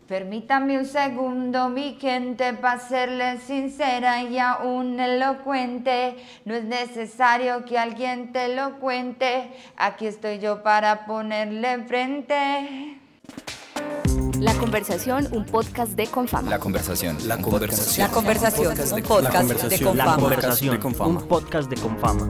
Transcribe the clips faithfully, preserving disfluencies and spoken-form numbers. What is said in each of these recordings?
Permítame un segundo, mi gente, para serle sincera y aún elocuente. No es necesario que alguien te lo cuente. Aquí estoy yo para ponerle enfrente. La Conversación, un podcast de Confama. La Conversación. La Conversación. La Conversación, un podcast de Confama. La Conversación, un podcast de Confama.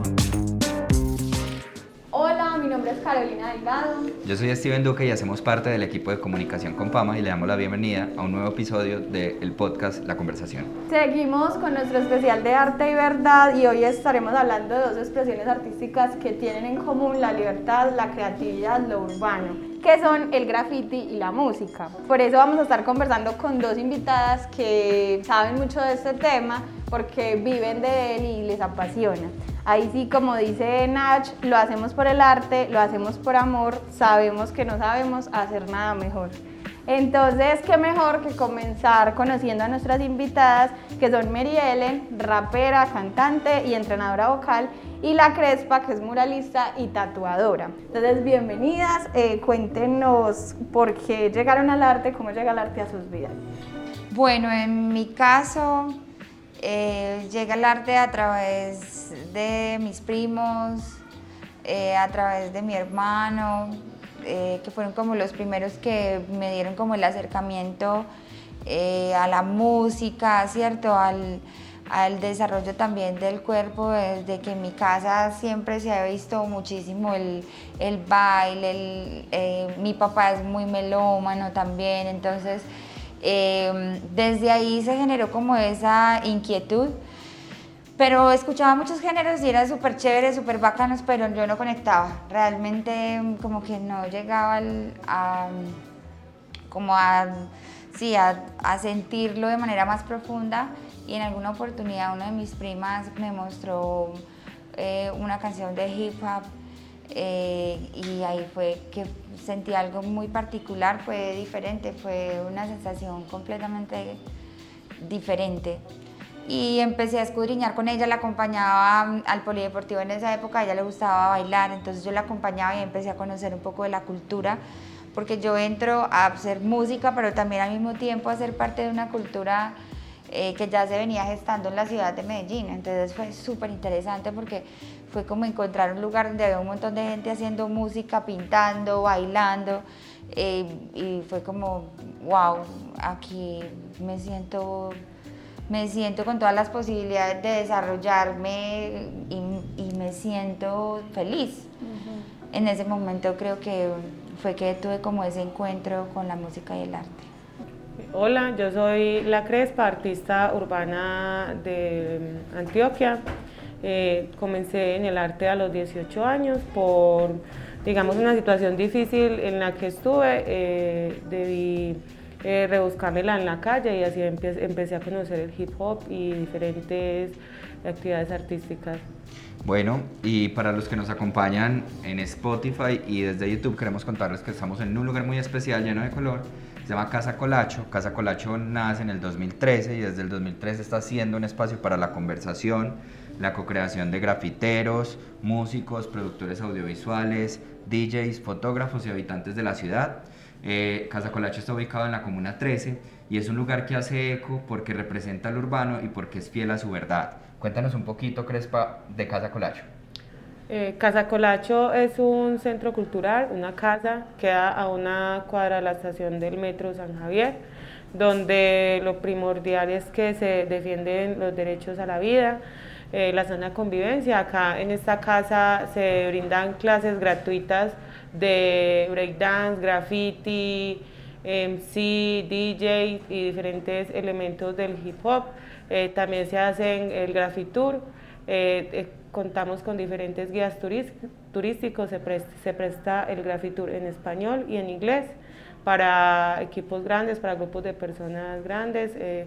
Hola, mi nombre es Carolina Delgado. Yo soy Steven Duque y hacemos parte del equipo de comunicación Confama y le damos la bienvenida a un nuevo episodio del podcast La Conversación. Seguimos con nuestro especial de arte y verdad y hoy estaremos hablando de dos expresiones artísticas que tienen en común la libertad, la creatividad, lo urbano, que son el graffiti y la música. Por eso vamos a estar conversando con dos invitadas que saben mucho de este tema porque viven de él y les apasiona. Ahí sí, como dice Nach, lo hacemos por el arte, lo hacemos por amor, sabemos que no sabemos hacer nada mejor. Entonces, qué mejor que comenzar conociendo a nuestras invitadas, que son Mary Ellen, rapera, cantante y entrenadora vocal, y La Crespa, que es muralista y tatuadora. Entonces, bienvenidas, eh, cuéntenos por qué llegaron al arte, cómo llega el arte a sus vidas. Bueno, en mi caso, eh, llega el arte a través de mis primos, eh, a través de mi hermano, eh, que fueron como los primeros que me dieron como el acercamiento eh, a la música, ¿cierto? Al, al desarrollo también del cuerpo, desde que en mi casa siempre se ha visto muchísimo el, el baile, el, eh, mi papá es muy melómano también, entonces eh, desde ahí se generó como esa inquietud, pero escuchaba muchos géneros y era súper chévere, súper bacanos, pero yo no conectaba, realmente como que no llegaba al, a, como a, sí, a, a sentirlo de manera más profunda. Y en alguna oportunidad una de mis primas me mostró eh, una canción de hip hop eh, y ahí fue que sentí algo muy particular, fue diferente, fue una sensación completamente diferente. Y empecé a escudriñar con ella, la acompañaba al polideportivo en esa época, a ella le gustaba bailar, entonces yo la acompañaba y empecé a conocer un poco de la cultura, porque yo entro a hacer música, pero también al mismo tiempo a ser parte de una cultura Eh, que ya se venía gestando en la ciudad de Medellín, entonces fue súper interesante porque fue como encontrar un lugar donde había un montón de gente haciendo música, pintando, bailando eh, y fue como wow, aquí me siento, me siento con todas las posibilidades de desarrollarme y, y me siento feliz. Uh-huh. En ese momento creo que fue que tuve como ese encuentro con la música y el arte. Hola, yo soy La Crespa, artista urbana de Antioquia. Eh, comencé en el arte a los dieciocho años por, digamos, una situación difícil en la que estuve. Eh, debí eh, rebuscármela en la calle y así empe- empecé a conocer el hip hop y diferentes actividades artísticas. Bueno, y para los que nos acompañan en Spotify y desde YouTube, queremos contarles que estamos en un lugar muy especial, lleno de color. Se llama Casa Colacho. Casa Colacho nace en el dos mil trece y desde el dos mil trece está siendo un espacio para la conversación, la co-creación de grafiteros, músicos, productores audiovisuales, D Js, fotógrafos y habitantes de la ciudad. Eh, Casa Colacho está ubicado en la Comuna trece y es un lugar que hace eco porque representa lo urbano y porque es fiel a su verdad. Cuéntanos un poquito, Crespa, de Casa Colacho. Eh, Casa Colacho es un centro cultural, una casa que queda a una cuadra de la estación del metro San Javier, donde lo primordial es que se defienden los derechos a la vida, eh, la sana convivencia. Acá en esta casa se brindan clases gratuitas de breakdance, graffiti, M C, D J y diferentes elementos del hip hop. Eh, también se hacen el graffitour. Eh, eh, contamos con diferentes guías turísticos, se presta, se presta el graffitour en español y en inglés para equipos grandes, para grupos de personas grandes eh,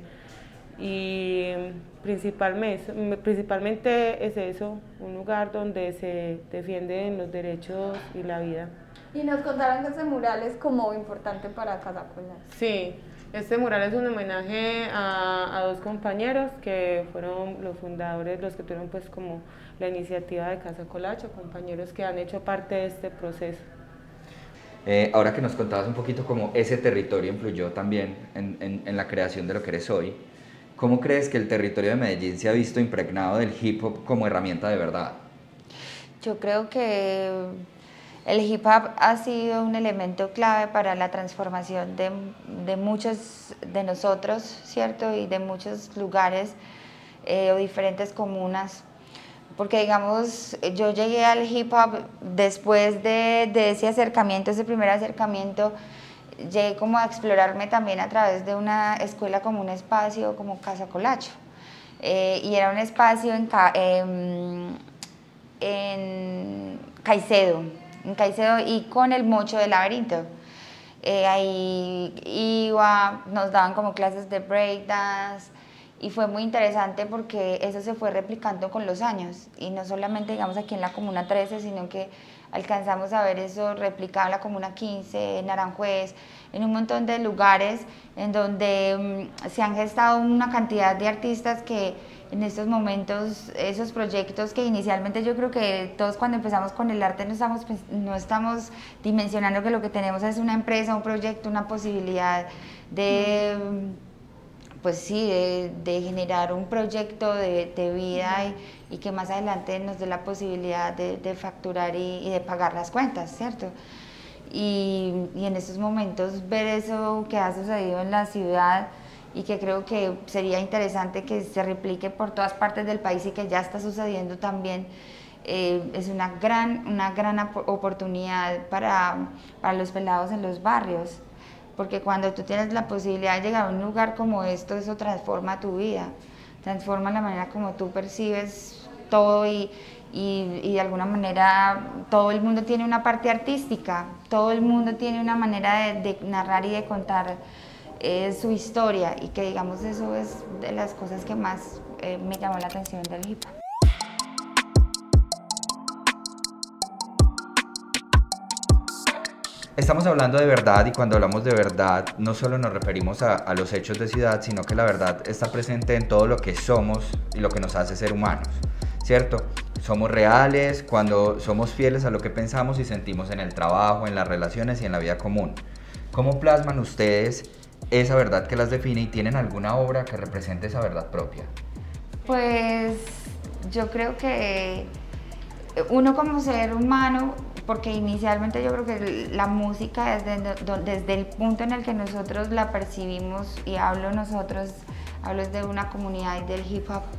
y principalmente, principalmente es eso, un lugar donde se defienden los derechos y la vida. Y nos contaron que ese mural es como importante para Casa Colacho. Sí. Este mural es un homenaje a, a dos compañeros que fueron los fundadores, los que tuvieron pues como la iniciativa de Casa Colacho, compañeros que han hecho parte de este proceso. Eh, ahora que nos contabas un poquito cómo ese territorio influyó también en, en, en la creación de lo que eres hoy, ¿cómo crees que el territorio de Medellín se ha visto impregnado del hip hop como herramienta de verdad? Yo creo que el hip hop ha sido un elemento clave para la transformación de, de muchos de nosotros, ¿cierto? Y de muchos lugares eh, o diferentes comunas. Porque, digamos, yo llegué al hip hop después de, de ese acercamiento, ese primer acercamiento, llegué como a explorarme también a través de una escuela como un espacio como Casa Colacho. Eh, y era un espacio en, en, en Caicedo, en Caicedo y con el Mocho del Laberinto. Eh, ahí iba, nos daban como clases de breakdance, y fue muy interesante porque eso se fue replicando con los años, y no solamente, digamos, aquí en la Comuna trece, sino que alcanzamos a ver eso replicado en la Comuna quince, en Aranjuez, en un montón de lugares en donde um, se han gestado una cantidad de artistas que en estos momentos, esos proyectos que inicialmente yo creo que todos cuando empezamos con el arte no estamos, no estamos dimensionando que lo que tenemos es una empresa, un proyecto, una posibilidad de... Mm. Pues sí, de, de generar un proyecto de, de vida y, y que más adelante nos dé la posibilidad de, de facturar y, y de pagar las cuentas, ¿cierto? Y, y en estos momentos ver eso que ha sucedido en la ciudad y que creo que sería interesante que se replique por todas partes del país y que ya está sucediendo también, eh, es una gran, una gran oportunidad para, para los pelados en los barrios. Porque cuando tú tienes la posibilidad de llegar a un lugar como esto, eso transforma tu vida, transforma la manera como tú percibes todo y, y, y de alguna manera todo el mundo tiene una parte artística, todo el mundo tiene una manera de, de narrar y de contar eh, su historia, y que digamos eso es de las cosas que más eh, me llamó la atención del hip hop. Estamos hablando de verdad, y cuando hablamos de verdad no solo nos referimos a, a los hechos de ciudad, sino que la verdad está presente en todo lo que somos y lo que nos hace ser humanos, ¿cierto? Somos reales cuando somos fieles a lo que pensamos y sentimos en el trabajo, en las relaciones y en la vida común. ¿Cómo plasman ustedes esa verdad que las define, y tienen alguna obra que represente esa verdad propia? Pues yo creo que uno como ser humano, porque inicialmente yo creo que la música desde, desde el punto en el que nosotros la percibimos, y hablo nosotros, hablo de una comunidad del hip hop,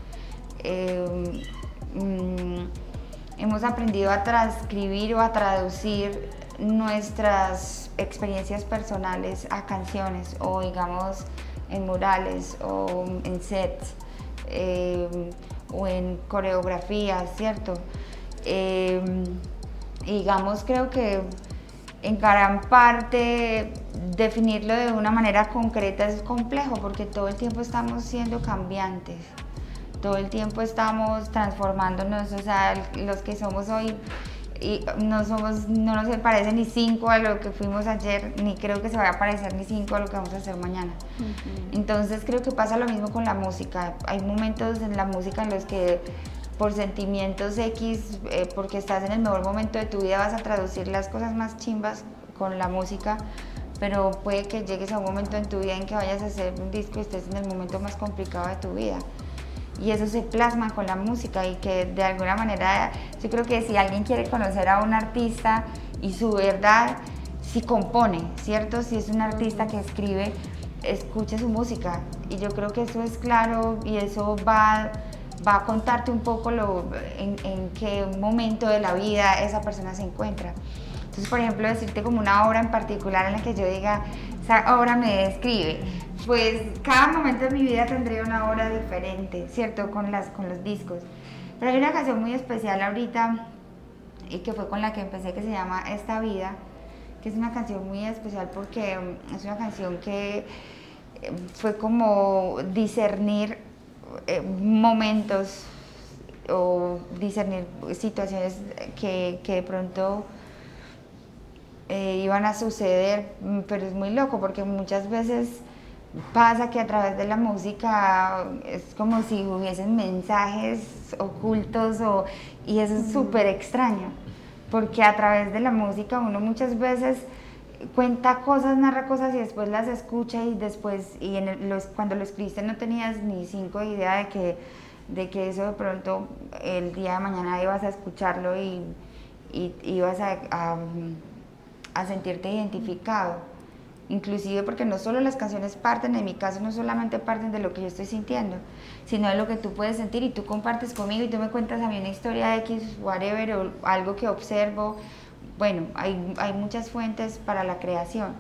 eh, mm, hemos aprendido a transcribir o a traducir nuestras experiencias personales a canciones, o digamos en murales o en sets, eh, o en coreografías, ¿cierto? Eh, digamos, creo que en gran parte definirlo de una manera concreta es complejo, porque todo el tiempo estamos siendo cambiantes, todo el tiempo estamos transformándonos, o sea, los que somos hoy y no somos, no nos parece ni cinco a lo que fuimos ayer, ni creo que se vaya a parecer ni cinco a lo que vamos a hacer mañana. Uh-huh. Entonces creo que pasa lo mismo con la música. Hay momentos en la música en los que por sentimientos X, eh, porque estás en el mejor momento de tu vida, vas a traducir las cosas más chimbas con la música, pero puede que llegues a un momento en tu vida en que vayas a hacer un disco y estés en el momento más complicado de tu vida. Y eso se plasma con la música, y que de alguna manera yo creo que si alguien quiere conocer a un artista y su verdad, si compone, ¿cierto? Si es un artista que escribe, escuche su música, y yo creo que eso es claro, y eso va... va a contarte un poco lo, en, en qué momento de la vida esa persona se encuentra. Entonces, por ejemplo, decirte como una obra en particular en la que yo diga, esa obra me describe, pues cada momento de mi vida tendría una obra diferente, ¿cierto? Con, las, con los discos. Pero hay una canción muy especial ahorita, y que fue con la que empecé, que se llama Esta Vida, que es una canción muy especial porque es una canción que fue como discernir Eh, momentos o discernir situaciones que, que de pronto eh, iban a suceder, pero es muy loco porque muchas veces pasa que a través de la música es como si hubiesen mensajes ocultos, o, y eso es súper extraño, porque a través de la música uno muchas veces cuenta cosas, narra cosas y después las escucha y después, y en el, los, cuando lo escribiste no tenías ni cinco idea de que, de que eso de pronto el día de mañana ibas a escucharlo y, y ibas a, a, a sentirte identificado. Inclusive porque no solo las canciones parten, en mi caso no solamente parten de lo que yo estoy sintiendo, sino de lo que tú puedes sentir y tú compartes conmigo y tú me cuentas a mí una historia de X, whatever, o algo que observo. Bueno, hay, hay muchas fuentes para la creación,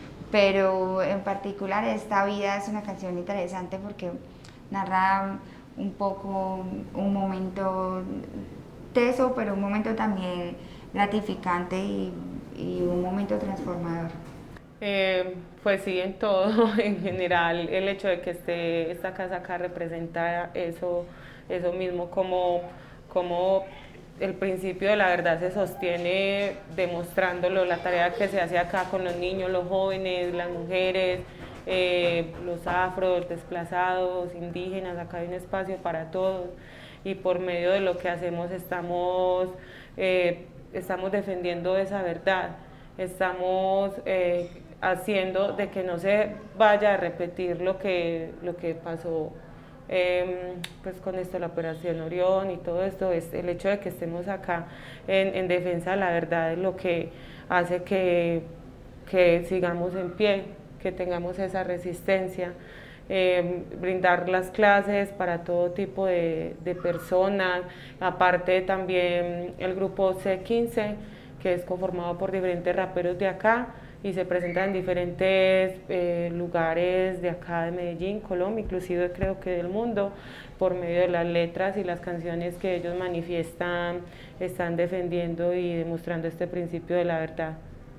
pero en particular Esta Vida es una canción interesante porque narra un poco un momento teso, pero un momento también gratificante y, y un momento transformador. Eh, pues sí, en todo, en general, el hecho de que esté esta casa acá representa eso, eso mismo, como, como el principio de la verdad se sostiene demostrándolo, la tarea que se hace acá con los niños, los jóvenes, las mujeres, eh, los afros, desplazados, indígenas, acá hay un espacio para todos y por medio de lo que hacemos estamos, eh, estamos defendiendo esa verdad, estamos eh, haciendo de que no se vaya a repetir lo que, lo que pasó eh, pues con esto, la Operación Orión y todo esto. Es el hecho de que estemos acá en, en defensa de la verdad es lo que hace que, que sigamos en pie, que tengamos esa resistencia. Eh, brindar las clases para todo tipo de, de personas, aparte también el grupo C quince, que es conformado por diferentes raperos de acá y se presenta en diferentes eh, lugares de acá de Medellín, Colombia, inclusive creo que del mundo, por medio de las letras y las canciones que ellos manifiestan, están defendiendo y demostrando este principio de la verdad.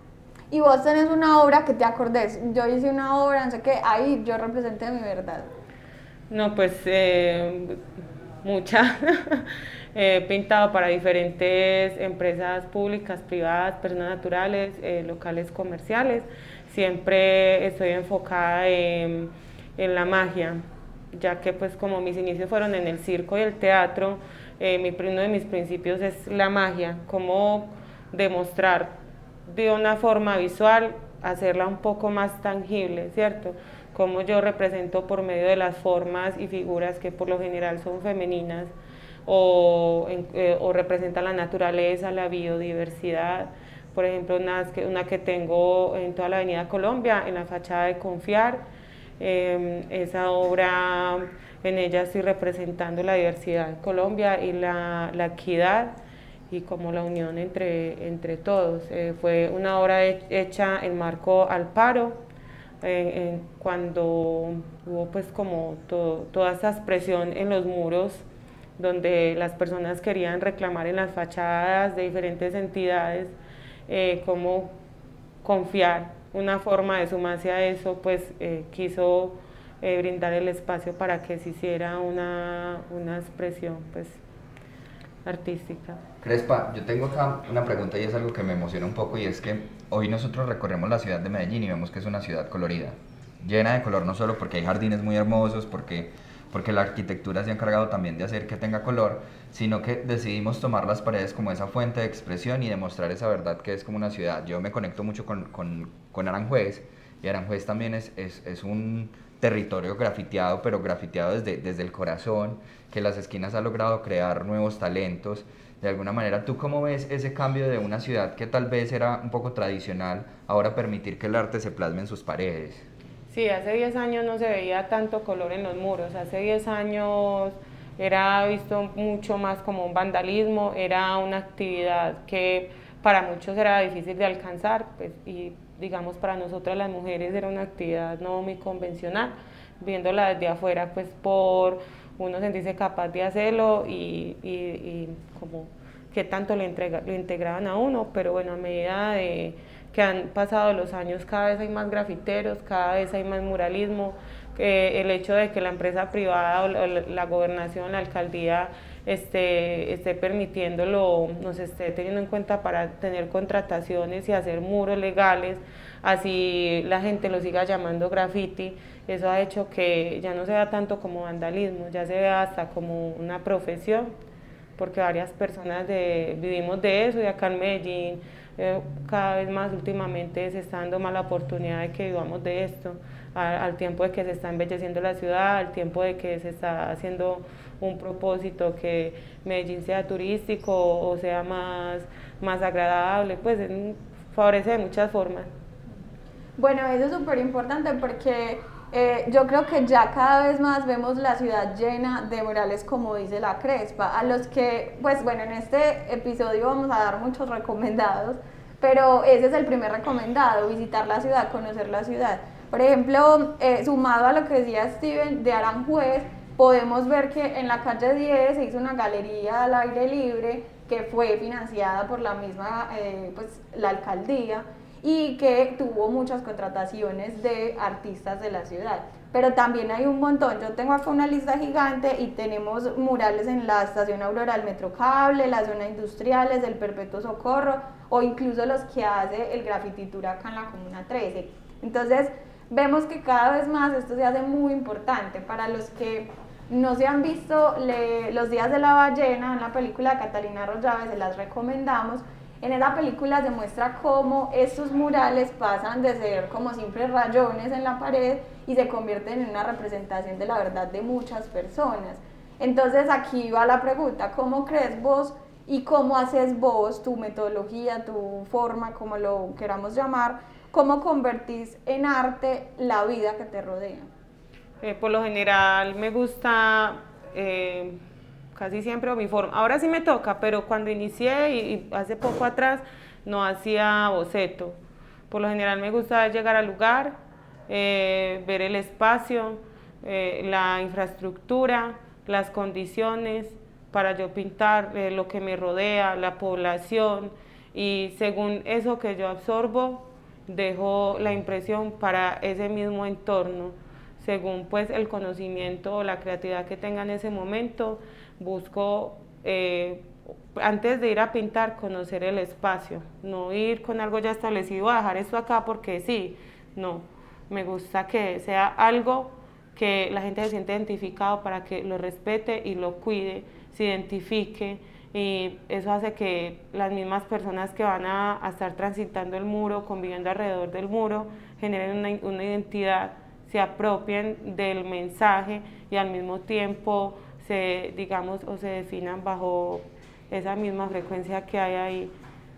Y vos tenés una obra que te acordés, yo hice una obra, no sé qué, ahí yo representé mi verdad. No, pues eh, mucha. He pintado para diferentes empresas públicas, privadas, personas naturales, eh, locales comerciales. Siempre estoy enfocada en, en la magia, ya que pues como mis inicios fueron en el circo y el teatro, eh, mi, uno de mis principios es la magia, cómo demostrar de una forma visual, hacerla un poco más tangible, ¿cierto? Cómo yo represento por medio de las formas y figuras que por lo general son femeninas, o, eh, o representan la naturaleza, la biodiversidad. Por ejemplo, una que, una que tengo en toda la Avenida Colombia, en la fachada de Confiar, eh, esa obra, en ella estoy representando la diversidad de Colombia y la, la equidad y como la unión entre, entre todos. Eh, fue una obra hecha en marco al paro, eh, eh, cuando hubo pues como to, toda esa expresión en los muros, donde las personas querían reclamar en las fachadas de diferentes entidades, eh, cómo Confiar, una forma de sumarse a eso, pues eh, quiso eh, brindar el espacio para que se hiciera una, una expresión pues, artística. Crespa, yo tengo acá una pregunta y es algo que me emociona un poco y es que hoy nosotros recorremos la ciudad de Medellín y vemos que es una ciudad colorida, llena de color, no solo porque hay jardines muy hermosos, porque porque la arquitectura se ha encargado también de hacer que tenga color, sino que decidimos tomar las paredes como esa fuente de expresión y demostrar esa verdad que es como una ciudad. Yo me conecto mucho con, con, con Aranjuez, y Aranjuez también es, es, es un territorio grafiteado, pero grafiteado desde, desde el corazón, que las esquinas ha logrado crear nuevos talentos. De alguna manera, ¿tú cómo ves ese cambio de una ciudad que tal vez era un poco tradicional, ahora permitir que el arte se plasme en sus paredes? Sí, hace diez años no se veía tanto color en los muros, hace diez años era visto mucho más como un vandalismo, era una actividad que para muchos era difícil de alcanzar, pues, y digamos para nosotras las mujeres era una actividad no muy convencional, viéndola desde afuera, pues por uno sentirse capaz de hacerlo y, y, y como que tanto le, entrega, le integraban a uno, pero bueno, a medida de que han pasado los años, cada vez hay más grafiteros, cada vez hay más muralismo, eh, el hecho de que la empresa privada o la, la gobernación, la alcaldía esté, esté permitiéndolo, nos esté teniendo en cuenta para tener contrataciones y hacer muros legales, así la gente lo siga llamando graffiti, eso ha hecho que ya no se vea tanto como vandalismo, ya se vea hasta como una profesión, porque varias personas de, vivimos de eso y acá en Medellín Eh, cada vez más últimamente se está dando más la oportunidad de que vivamos de esto, a, al tiempo de que se está embelleciendo la ciudad, al tiempo de que se está haciendo un propósito que Medellín sea turístico o sea más, más agradable, pues en, favorece de muchas formas. Bueno, eso es súper importante porque eh, yo creo que ya cada vez más vemos la ciudad llena de murales, como dice la Crespa, a los que, pues bueno, en este episodio vamos a dar muchos recomendados, pero ese es el primer recomendado, visitar la ciudad, conocer la ciudad. Por ejemplo, eh, sumado a lo que decía Steven de Aranjuez, podemos ver que en la calle diez se hizo una galería al aire libre que fue financiada por la misma, eh, pues, la alcaldía, y que tuvo muchas contrataciones de artistas de la ciudad. Pero también hay un montón, yo tengo acá una lista gigante y tenemos murales en la Estación Aurora del Metrocable, la zona industriales, el Perpetuo Socorro, o incluso los que hace el Grafititura acá en la Comuna trece. Entonces, vemos que cada vez más esto se hace muy importante. Para los que no se han visto le, Los Días de la Ballena, en la película de Catalina Arroyave, se las recomendamos. En esa película se muestra cómo estos murales pasan de ser como simples rayones en la pared y se convierten en una representación de la verdad de muchas personas. Entonces aquí va la pregunta, ¿cómo crees vos y cómo haces vos, tu metodología, tu forma, como lo queramos llamar, cómo convertís en arte la vida que te rodea? Eh, por lo general me gusta... Eh, casi siempre o mi forma, ahora sí me toca, pero cuando inicié y, y hace poco atrás no hacía boceto. Por lo general me gusta llegar al lugar, eh, ver el espacio, eh, la infraestructura, las condiciones para yo pintar eh, lo que me rodea, la población, y según eso que yo absorbo, dejo la impresión para ese mismo entorno. Según pues el conocimiento o la creatividad que tenga en ese momento, busco, eh, antes de ir a pintar, conocer el espacio, no ir con algo ya establecido a dejar esto acá porque sí, no, me gusta que sea algo que la gente se siente identificado para que lo respete y lo cuide, se identifique, y eso hace que las mismas personas que van a, a estar transitando el muro, conviviendo alrededor del muro, generen una, una identidad, se apropien del mensaje y al mismo tiempo se, digamos, o se definan bajo esa misma frecuencia que hay ahí.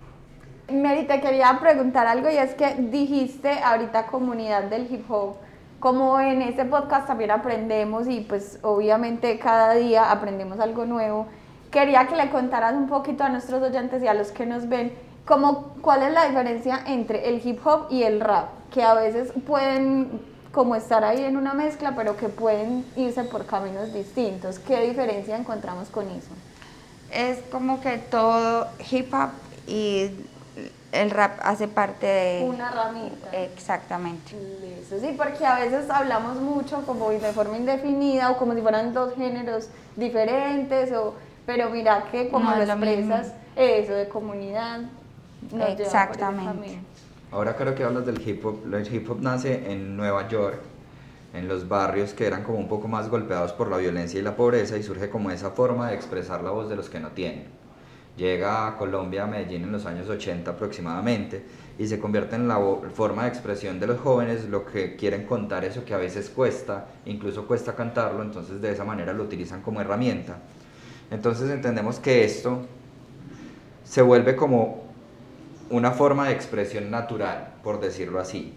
Mary, te quería preguntar algo, y es que dijiste ahorita comunidad del hip hop, como en este podcast también aprendemos y pues obviamente cada día aprendemos algo nuevo, quería que le contaras un poquito a nuestros oyentes y a los que nos ven, como, cuál es la diferencia entre el hip hop y el rap, que a veces pueden como estar ahí en una mezcla, pero que pueden irse por caminos distintos. ¿Qué diferencia encontramos con eso? Es como que todo hip hop y el rap hace parte de... Una ramita. Exactamente. Eso sí, porque a veces hablamos mucho como de forma indefinida o como si fueran dos géneros diferentes, o, pero mira que como No lo es lo expresas, mismo. eso de comunidad, nos lleva por ese Exactamente. camino. Ahora creo que hablas del hip hop, el hip hop nace en Nueva York, en los barrios que eran como un poco más golpeados por la violencia y la pobreza, y surge como esa forma de expresar la voz de los que no tienen. Llega a Colombia, a Medellín en los años ochenta aproximadamente, y se convierte en la forma de expresión de los jóvenes, lo que quieren contar, eso que a veces cuesta, incluso cuesta cantarlo, entonces de esa manera lo utilizan como herramienta. Entonces entendemos que esto se vuelve como una forma de expresión natural, por decirlo así,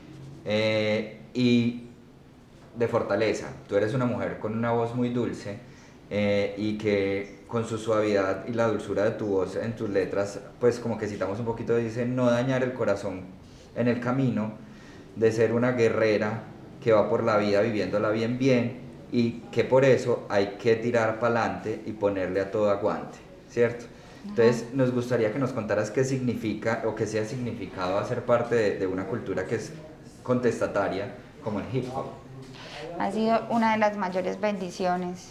eh, y de fortaleza. Tú eres una mujer con una voz muy dulce, eh, y que con su suavidad y la dulzura de tu voz en tus letras, pues como que citamos un poquito, dice, no dañar el corazón en el camino, de ser una guerrera que va por la vida viviéndola bien bien, y que por eso hay que tirar para adelante y ponerle a todo aguante, ¿cierto? Entonces nos gustaría que nos contaras qué significa o qué sea significado hacer parte de, de una cultura que es contestataria como el hip hop. Ha sido una de las mayores bendiciones.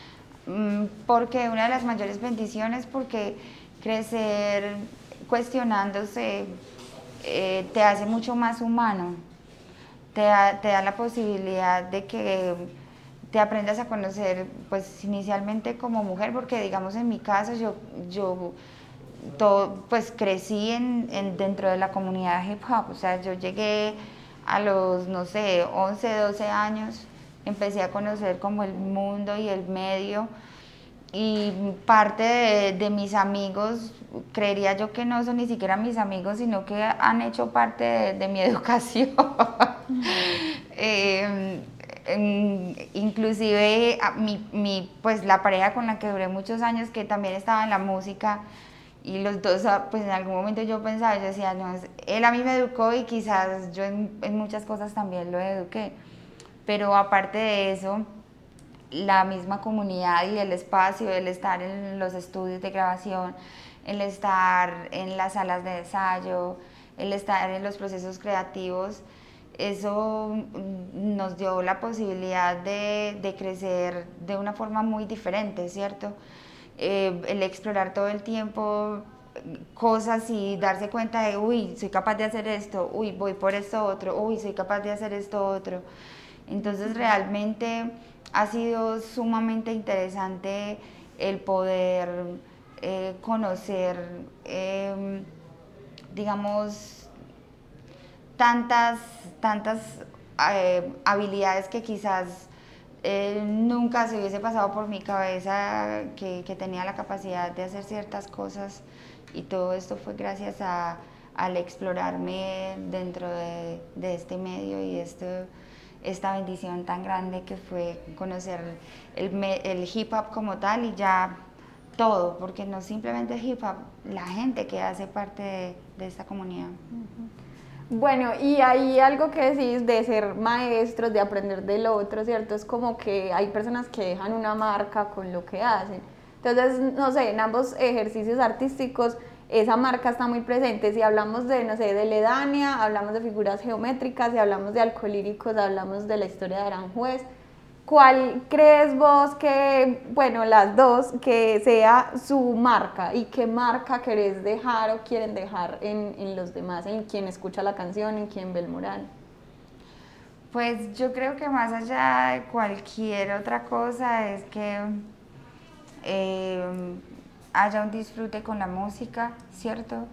¿Por qué una de las mayores bendiciones? Porque crecer cuestionándose eh, te hace mucho más humano, te da, te da la posibilidad de que te aprendas a conocer, pues inicialmente como mujer, porque digamos en mi caso yo, yo todo, pues crecí en, en, dentro de la comunidad hip hop, o sea, yo llegué a los, no sé, once, doce años, empecé a conocer como el mundo y el medio, y parte de, de mis amigos, creería yo que no son ni siquiera mis amigos, sino que han hecho parte de, de mi educación. eh, inclusive mi, mi, pues la pareja con la que duré muchos años, que también estaba en la música, y los dos, pues en algún momento yo pensaba, yo decía, no, él a mí me educó y quizás yo en, en muchas cosas también lo eduqué, pero aparte de eso, la misma comunidad y el espacio, el estar en los estudios de grabación, el estar en las salas de ensayo, el estar en los procesos creativos, eso nos dio la posibilidad de, de crecer de una forma muy diferente, ¿cierto? Eh, el explorar todo el tiempo cosas y darse cuenta de, uy, soy capaz de hacer esto, uy, voy por esto otro, uy, soy capaz de hacer esto otro. Entonces realmente ha sido sumamente interesante el poder eh, conocer, eh, digamos, tantas, tantas eh, habilidades que quizás eh, nunca se hubiese pasado por mi cabeza, que, que tenía la capacidad de hacer ciertas cosas, y todo esto fue gracias a, al explorarme dentro de, de este medio y este, esta bendición tan grande que fue conocer el, el hip hop como tal, y ya todo, porque no simplemente hip hop, la gente que hace parte de, de esta comunidad. Bueno, y hay algo que decís de ser maestros, de aprender del otro, ¿cierto? Es como que hay personas que dejan una marca con lo que hacen. Entonces, no sé, en ambos ejercicios artísticos esa marca está muy presente. Si hablamos de, no sé, de Ledania, hablamos de figuras geométricas, si hablamos de Alcolíricos, hablamos de la historia de Aranjuez. ¿Cuál crees vos que, bueno, las dos, que sea su marca, y qué marca querés dejar o quieren dejar en, en los demás, en quien escucha la canción, en quien ve el mural? Pues yo creo que más allá de cualquier otra cosa es que eh, haya un disfrute con la música, ¿cierto?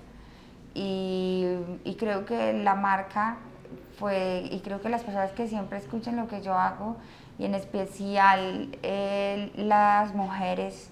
Y, y creo que la marca fue, y creo que las personas que siempre escuchen lo que yo hago, y en especial eh, las mujeres,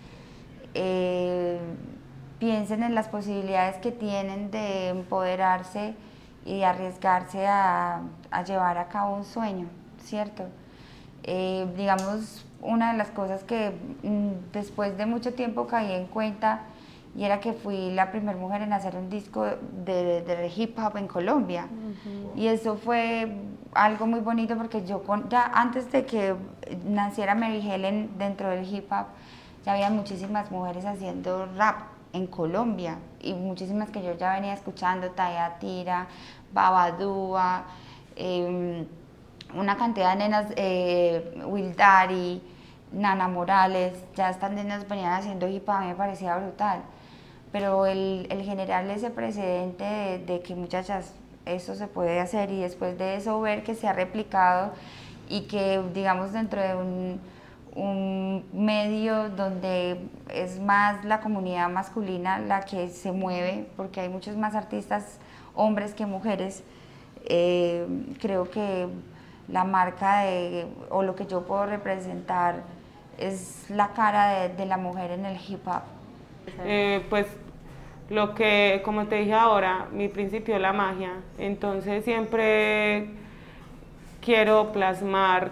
eh, piensen en las posibilidades que tienen de empoderarse y de arriesgarse a, a llevar a cabo un sueño, ¿cierto? Eh, digamos, una de las cosas que mm, después de mucho tiempo caí en cuenta, y era que fui la primera mujer en hacer un disco de, de, de hip hop en Colombia. Uh-huh. Y eso fue algo muy bonito, porque yo con, ya antes de que naciera Mary Helen dentro del hip hop, ya había muchísimas mujeres haciendo rap en Colombia, y muchísimas que yo ya venía escuchando, Taya Tira, Babadúa, eh, una cantidad de nenas, eh, Wildari, Nana Morales, ya estas nenas venían haciendo hip hop, a mí me parecía brutal. Pero el, el generar ese precedente de, de que, muchachas, eso se puede hacer, y después de eso ver que se ha replicado, y que, digamos, dentro de un, un medio donde es más la comunidad masculina la que se mueve, porque hay muchos más artistas hombres que mujeres, eh, creo que la marca de, o lo que yo puedo representar es la cara de, de la mujer en el hip hop. Eh, pues lo que, como te dije ahora, mi principio es la magia, entonces siempre quiero plasmar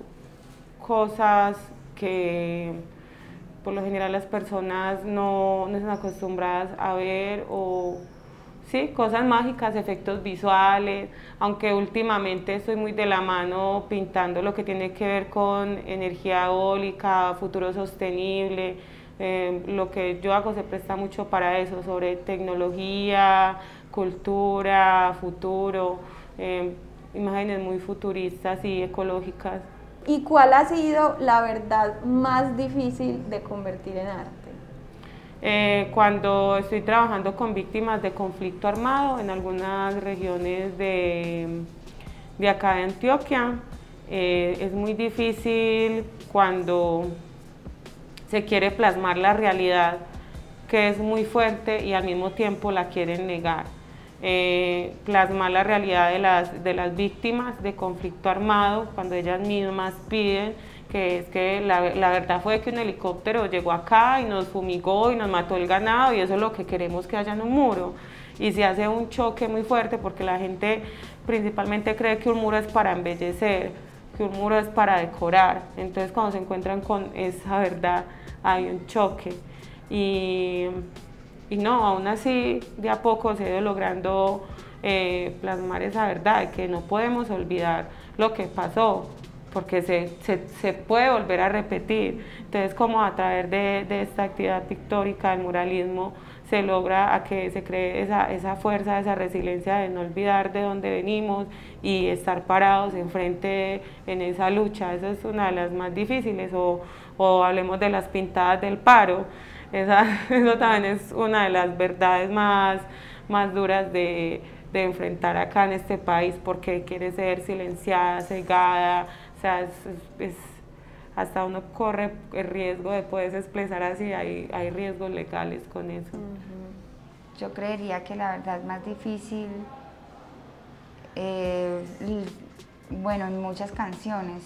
cosas que por lo general las personas no, no están acostumbradas a ver, o sí, cosas mágicas, efectos visuales, aunque últimamente estoy muy de la mano pintando lo que tiene que ver con energía eólica, futuro sostenible. Eh, lo que yo hago se presta mucho para eso, sobre tecnología, cultura, futuro, eh, imágenes muy futuristas y ecológicas. ¿Y cuál ha sido la verdad más difícil de convertir en arte? Eh, cuando estoy trabajando con víctimas de conflicto armado en algunas regiones de, de acá de Antioquia, eh, es muy difícil cuando se quiere plasmar la realidad que es muy fuerte y al mismo tiempo la quieren negar. Eh, plasmar la realidad de las, de las víctimas de conflicto armado, cuando ellas mismas piden que es que la, la verdad fue que un helicóptero llegó acá y nos fumigó y nos mató el ganado, y eso es lo que queremos, que haya en un muro. Y se hace un choque muy fuerte porque la gente principalmente cree que un muro es para embellecer, que un muro es para decorar. Entonces cuando se encuentran con esa verdad hay un choque. Y, y no, aún así de a poco se ha ido logrando eh, plasmar esa verdad, de que no podemos olvidar lo que pasó, porque se, se, se puede volver a repetir. Entonces, como a través de, de esta actividad pictórica, el muralismo, se logra a que se cree esa, esa fuerza, esa resiliencia de no olvidar de dónde venimos y estar parados enfrente en esa lucha. Esa es una de las más difíciles. O, o hablemos de las pintadas del paro. Esa, eso también es una de las verdades más, más duras de, de enfrentar acá en este país, porque quiere ser silenciada, cegada. O sea, es, es, hasta uno corre el riesgo de poderse expresar así, hay, hay riesgos legales con eso. Uh-huh. Yo creería que la verdad es más difícil, eh, bueno, en muchas canciones,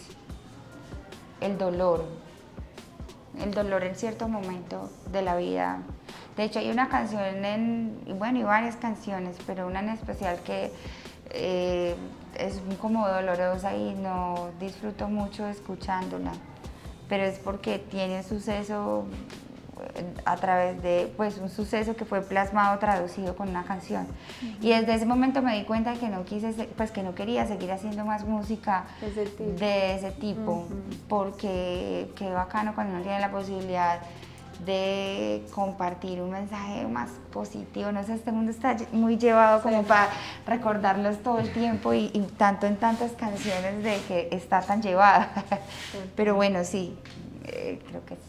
el dolor, el dolor en cierto momento de la vida. De hecho, hay una canción, en, bueno, y varias canciones, pero una en especial que eh, es como dolorosa y no disfruto mucho escuchándola, pero es porque tiene un suceso a través de, pues un suceso que fue plasmado, traducido con una canción. Uh-huh. Y desde ese momento me di cuenta que no quise, pues que no quería seguir haciendo más música ese tipo. de ese tipo, uh-huh. porque qué bacano cuando uno tiene la posibilidad de compartir un mensaje más positivo. No sé, este mundo está muy llevado como sí. para recordarlos todo el tiempo y, y tanto en tantas canciones de que está tan llevada. Sí. Pero bueno, sí, eh, creo que sí.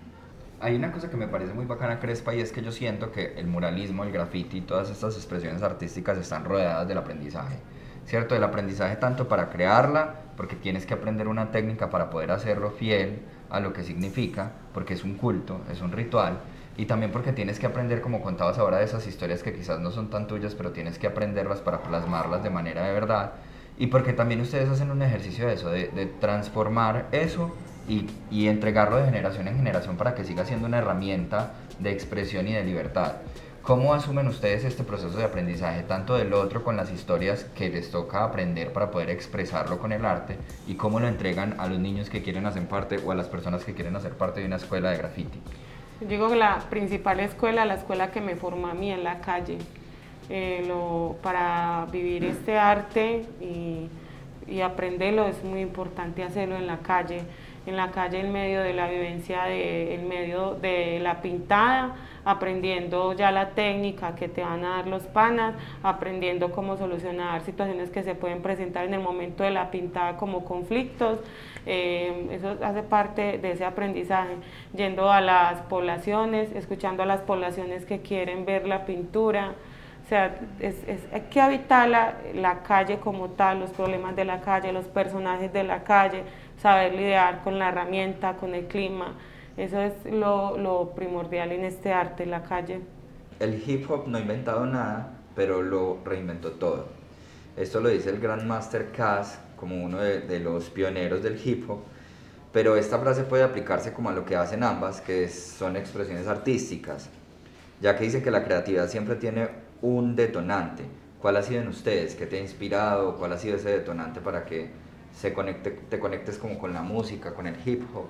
Hay una cosa que me parece muy bacana, Crespa, y es que yo siento que el muralismo, el graffiti y todas estas expresiones artísticas están rodeadas del aprendizaje, ¿cierto? Del aprendizaje tanto para crearla, porque tienes que aprender una técnica para poder hacerlo fiel a lo que significa, porque es un culto, es un ritual, y también porque tienes que aprender, como contabas ahora, de esas historias que quizás no son tan tuyas, pero tienes que aprenderlas para plasmarlas de manera de verdad, y porque también ustedes hacen un ejercicio de eso, de, de transformar eso y, y entregarlo de generación en generación para que siga siendo una herramienta de expresión y de libertad. ¿Cómo asumen ustedes este proceso de aprendizaje, tanto del otro con las historias que les toca aprender para poder expresarlo con el arte, y cómo lo entregan a los niños que quieren hacer parte o a las personas que quieren hacer parte de una escuela de graffiti? Yo digo que la principal escuela, la escuela que me forma a mí en la calle, eh, lo, para vivir este arte y, y aprenderlo es muy importante hacerlo en la calle. En la calle, en medio de la vivencia, de, en medio de la pintada, aprendiendo ya la técnica que te van a dar los panas, aprendiendo cómo solucionar situaciones que se pueden presentar en el momento de la pintada como conflictos. Eh, eso hace parte de ese aprendizaje, yendo a las poblaciones, escuchando a las poblaciones que quieren ver la pintura. O sea, es, es, hay que habitar la, la calle como tal, los problemas de la calle, los personajes de la calle, saber lidiar con la herramienta, con el clima. Eso es lo, lo primordial en este arte, la calle. El hip hop no ha inventado nada, pero lo reinventó todo. Esto lo dice el Grandmaster Caz como uno de, de los pioneros del hip hop, pero esta frase puede aplicarse como a lo que hacen ambas, que es, son expresiones artísticas, ya que dice que la creatividad siempre tiene un detonante. ¿Cuál ha sido en ustedes? ¿Qué te ha inspirado? ¿Cuál ha sido ese detonante para que se conecte, te conectes como con la música, con el hip hop?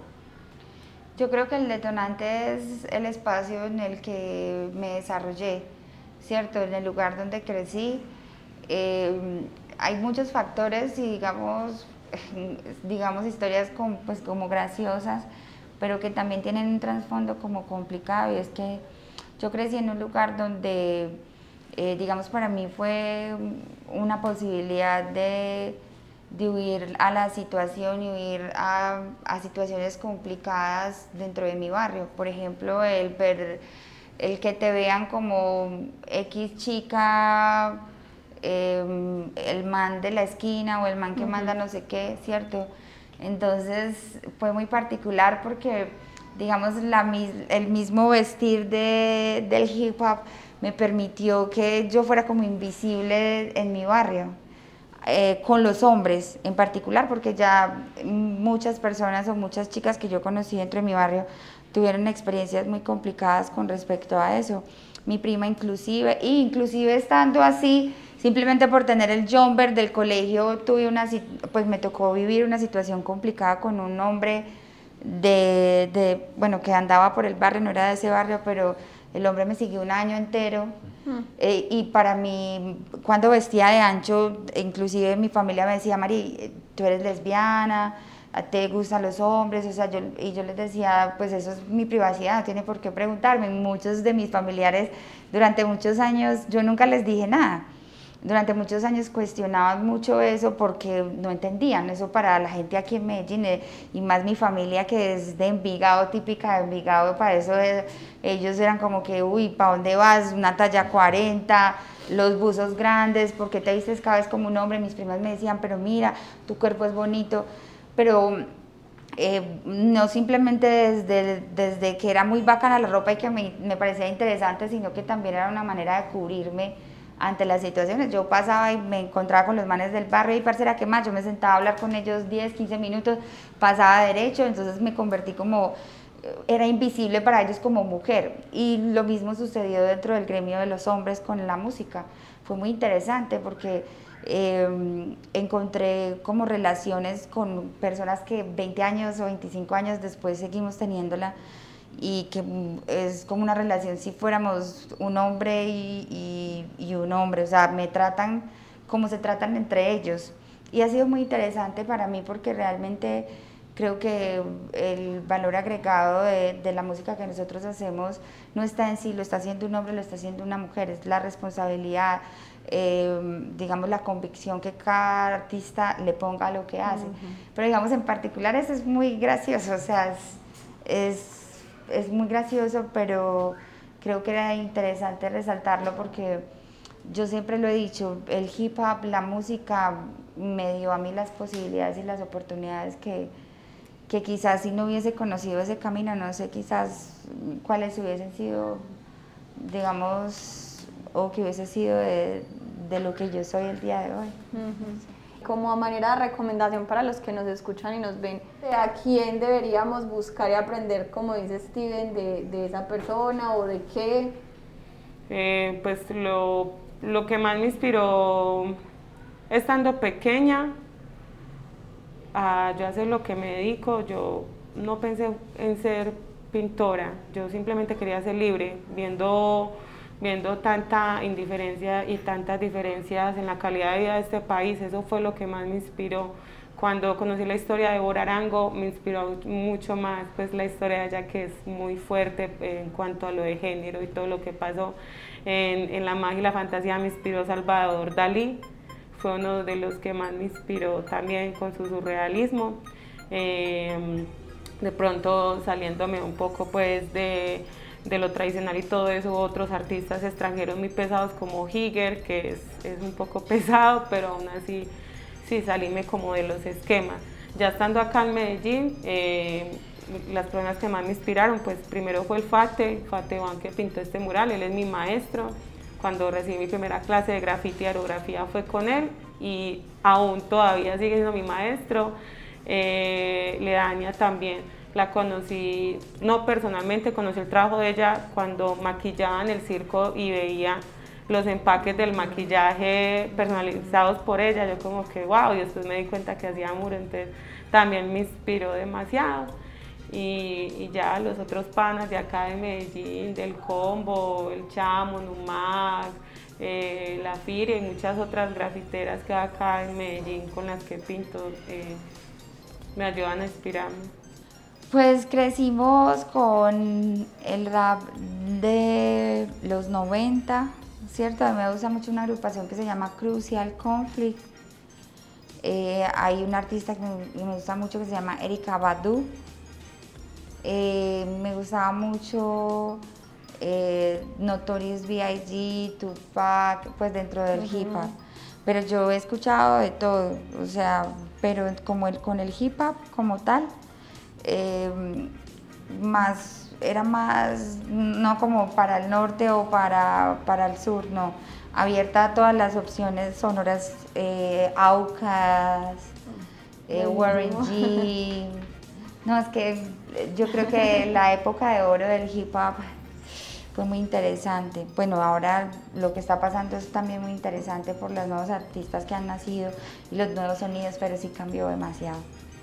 Yo creo que el detonante es el espacio en el que me desarrollé, ¿cierto? En el lugar donde crecí. Eh, hay muchos factores y digamos, digamos historias como, pues, como graciosas, pero que también tienen un trasfondo como complicado, y es que yo crecí en un lugar donde, eh, digamos, para mí fue una posibilidad de de huir a la situación y huir a, a situaciones complicadas dentro de mi barrio. Por ejemplo, el ver, el que te vean como X chica, eh, el man de la esquina o el man que uh-huh. manda no sé qué, ¿cierto? Entonces fue muy particular porque digamos, la, el mismo vestir de, del hip hop me permitió que yo fuera como invisible en mi barrio, eh, con los hombres en particular, porque ya muchas personas o muchas chicas que yo conocí dentro de mi barrio tuvieron experiencias muy complicadas con respecto a eso. Mi prima inclusive, e inclusive estando así, simplemente por tener el jumper del colegio, tuve una, pues me tocó vivir una situación complicada con un hombre de, de, bueno, que andaba por el barrio, no era de ese barrio, pero el hombre me siguió un año entero. Uh-huh. eh, y para mí, cuando vestía de ancho, inclusive mi familia me decía, Mari, tú eres lesbiana, te gustan los hombres, o sea, yo, y yo les decía, pues eso es mi privacidad, no tiene por qué preguntarme. Muchos de mis familiares, durante muchos años, yo nunca les dije nada. Durante muchos años cuestionaban mucho eso porque no entendían eso para la gente aquí en Medellín, eh, y más mi familia que es de Envigado, típica de Envigado, para eso eh, ellos eran como que, uy, ¿para dónde vas? Una talla cuarenta, los buzos grandes, ¿por qué te vistes cada vez como un hombre? Mis primas me decían, pero mira, tu cuerpo es bonito, pero eh, no simplemente desde, desde que era muy bacana la ropa y que me, me parecía interesante, sino que también era una manera de cubrirme ante las situaciones. Yo pasaba y me encontraba con los manes del barrio y parcera, ¿qué más? Yo me sentaba a hablar con ellos diez, quince minutos, pasaba derecho, entonces me convertí como, era invisible para ellos como mujer. Y lo mismo sucedió dentro del gremio de los hombres con la música. Fue muy interesante porque eh, encontré como relaciones con personas que veinte años o veinticinco años después seguimos teniéndola, y que es como una relación si fuéramos un hombre y, y, y un hombre, o sea, me tratan como se tratan entre ellos, y ha sido muy interesante para mí porque realmente creo que el valor agregado de, de la música que nosotros hacemos no está en sí, lo está haciendo un hombre, lo está haciendo una mujer, es la responsabilidad, eh, digamos la convicción que cada artista le ponga a lo que hace, uh-huh. Pero digamos en particular eso es muy gracioso, o sea, es, es es muy gracioso, pero creo que era interesante resaltarlo porque yo siempre lo he dicho, el hip hop, la música me dio a mí las posibilidades y las oportunidades que, que quizás si no hubiese conocido ese camino, no sé quizás cuáles hubiesen sido, digamos, o que hubiese sido de, de lo que yo soy el día de hoy. Uh-huh. Como a manera de recomendación para los que nos escuchan y nos ven, ¿a quién deberíamos buscar y aprender, como dice Steven, de, de esa persona o de qué? Eh, pues lo, lo que más me inspiró estando pequeña a yo hacer lo que me dedico, yo no pensé en ser pintora, yo simplemente quería ser libre, viendo... viendo tanta indiferencia y tantas diferencias en la calidad de vida de este país, eso fue lo que más me inspiró. Cuando conocí la historia de Bora Arango, me inspiró mucho más pues la historia de ella, que es muy fuerte en cuanto a lo de género y todo lo que pasó. En, en la magia y la fantasía me inspiró Salvador Dalí, fue uno de los que más me inspiró también con su surrealismo. Eh, de pronto saliéndome un poco pues de... de lo tradicional y todo eso, otros artistas extranjeros muy pesados como Higger, que es, es un poco pesado, pero aún así sí salíme como de los esquemas. Ya estando acá en Medellín, eh, las personas que más me inspiraron, pues primero fue el Fate, Fate Juan, que pintó este mural, él es mi maestro. Cuando recibí mi primera clase de grafiti y aerografía fue con él, y aún todavía sigue siendo mi maestro. eh, Ledaña también. La conocí, no personalmente, conocí el trabajo de ella cuando maquillaba en el circo y veía los empaques del maquillaje personalizados por ella, yo como que wow, y después me di cuenta que hacía muro, entonces también me inspiró demasiado. Y, y ya los otros panas de acá de Medellín, del Combo, el Chamo, Numac, eh, la Firi y muchas otras grafiteras que hay acá en Medellín con las que pinto, eh, me ayudan a inspirarme. Pues crecimos con el rap de los noventa, ¿cierto? A mí me gusta mucho una agrupación que se llama Crucial Conflict. Eh, hay una artista que me, me gusta mucho que se llama Erykah Badu. Eh, me gustaba mucho eh, Notorious B I G, Tupac, pues dentro del uh-huh. hip hop. Pero yo he escuchado de todo, o sea, pero como el, con el hip hop como tal, Eh, más, era más, no como para el norte o para, para el sur, no, abierta a todas las opciones sonoras, eh, Outkast, eh, Warren G. No, es que yo creo que la época de oro del hip hop fue muy interesante. Bueno, ahora lo que está pasando es también muy interesante por los nuevos artistas que han nacido y los nuevos sonidos, pero sí cambió demasiado.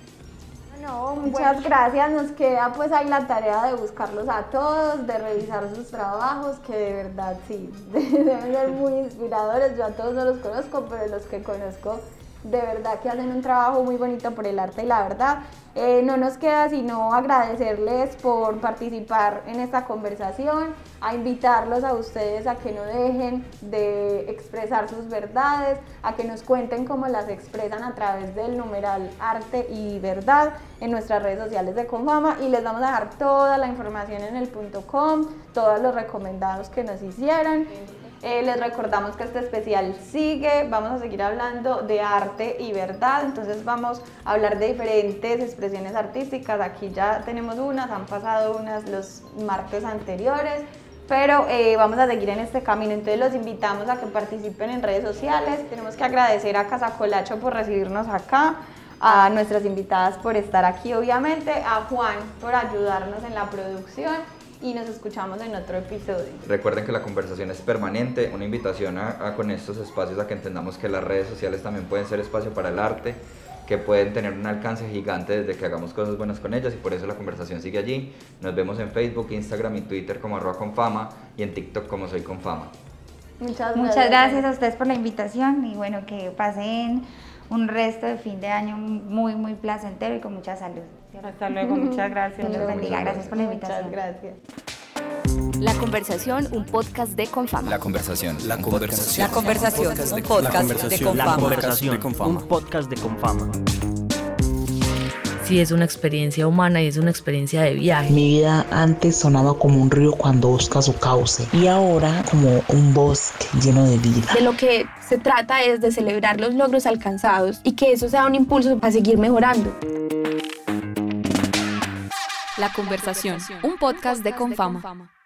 No, muchas gracias. Nos queda pues ahí la tarea de buscarlos a todos, de revisar sus trabajos, que de verdad sí, deben ser muy inspiradores. Yo a todos no los conozco, pero los que conozco de verdad que hacen un trabajo muy bonito por el arte y la verdad. Eh, no nos queda sino agradecerles por participar en esta conversación, a invitarlos a ustedes a que no dejen de expresar sus verdades, a que nos cuenten cómo las expresan a través del numeral arte y verdad en nuestras redes sociales de Confama, y les vamos a dejar toda la información en el punto com, todos los recomendados que nos hicieran. Eh, les recordamos que este especial sigue, vamos a seguir hablando de arte y verdad, entonces vamos a hablar de diferentes expresiones artísticas. Aquí ya tenemos unas, han pasado unas los martes anteriores, pero eh, vamos a seguir en este camino, entonces los invitamos a que participen en redes sociales. Tenemos que agradecer a Casa Colacho por recibirnos acá, a nuestras invitadas por estar aquí obviamente, a Juan por ayudarnos en la producción, y nos escuchamos en otro episodio. Recuerden que la conversación es permanente, una invitación a, a con estos espacios a que entendamos que las redes sociales también pueden ser espacio para el arte, que pueden tener un alcance gigante desde que hagamos cosas buenas con ellas, y por eso la conversación sigue allí. Nos vemos en Facebook, Instagram y Twitter como arroba Confama, y en TikTok como Soy Confama. Muchas gracias. Muchas gracias a ustedes por la invitación, y bueno, que pasen un resto de fin de año muy, muy placentero y con mucha salud. Hasta luego, muchas gracias. Dios los bendiga, gracias por la invitación. Muchas gracias. La Conversación, un podcast de Confama. La conversación. La conversación. La conversación, un podcast de La Confama. Conversación, un podcast de Confama. Sí, es una experiencia humana y es una experiencia de viaje. Mi vida antes sonaba como un río cuando busca su cauce, y ahora como un bosque lleno de vida. De lo que se trata es de celebrar los logros alcanzados y que eso sea un impulso para seguir mejorando. La Conversación, un podcast de Confama.